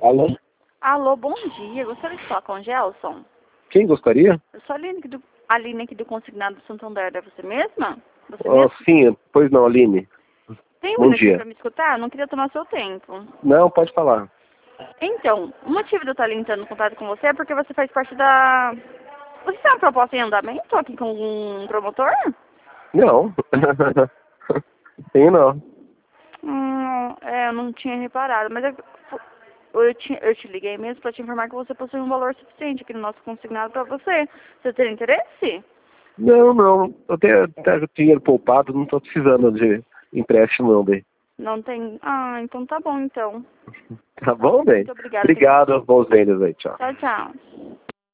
Alô? Alô, bom dia. Gostaria de falar com o Gelson? Quem gostaria? Eu sou a Aline aqui do Consignado Santander. É você mesma? Você Oh, mesma? sim, pois não, Aline. Tem um Bom minutinho dia. para me escutar? Eu não queria tomar seu tempo. Não, pode falar. Então, o motivo de eu estar entrando em contato com você é porque você faz parte da... Você tem uma proposta em andamento aqui com um promotor? Não. Sim, não. Eu não tinha reparado, mas eu te liguei mesmo para te informar que você possui um valor suficiente aqui no nosso consignado para você. Você tem interesse? Não. Eu tenho dinheiro poupado, não estou precisando de empréstimo, não, bem. Não tem? Ah, então tá bom, então. Tá bom, bem? Muito obrigada. Obrigado, bons vendas aí, tchau. Tchau, tchau.